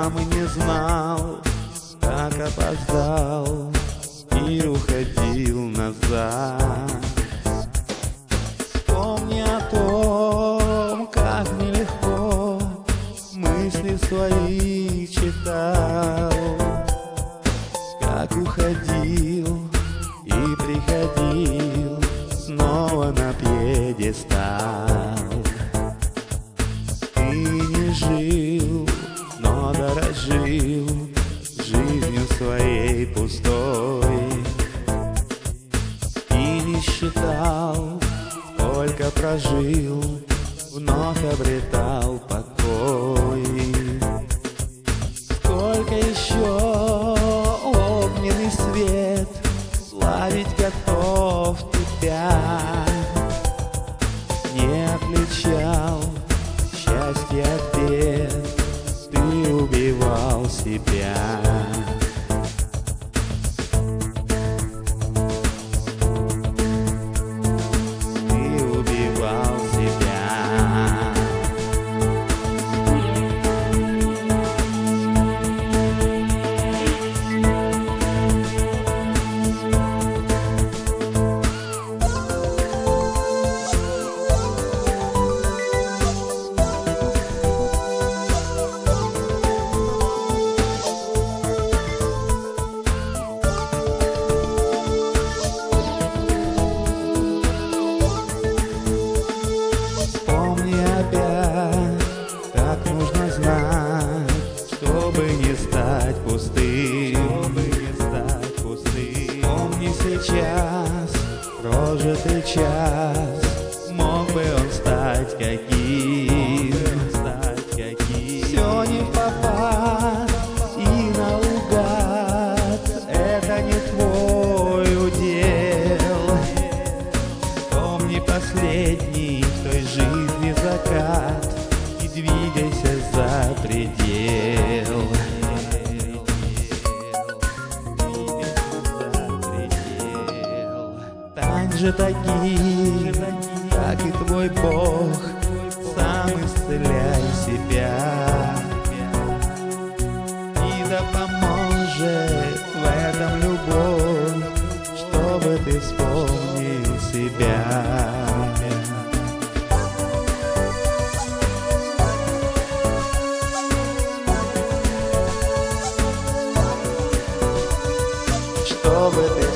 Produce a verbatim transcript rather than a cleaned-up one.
сам и не знал, как опоздал и уходил назад. Помни о том, как нелегко мысли свои читал, как уходил и приходил снова на пьедестал. Ты не жил, но дорожил жизнью своей пустой и не считал, сколько прожил, вновь обретал покой. Сколько еще огненный свет славить готов тебя, не отличал счастье от бед, ты убивал себя. Чтобы не стать пустым, чтобы не стать пустым. Помни сейчас прожитый час, мог бы он стать каким, стать каким. Все не в попад и наугад, это не твой удел. Помни последний в той жизни закат и двигайся за предел. Стань же таким, как и твой Бог, сам исцеляй себя. И да поможет в этом любовь, чтобы ты вспомнил себя. Чтобы ты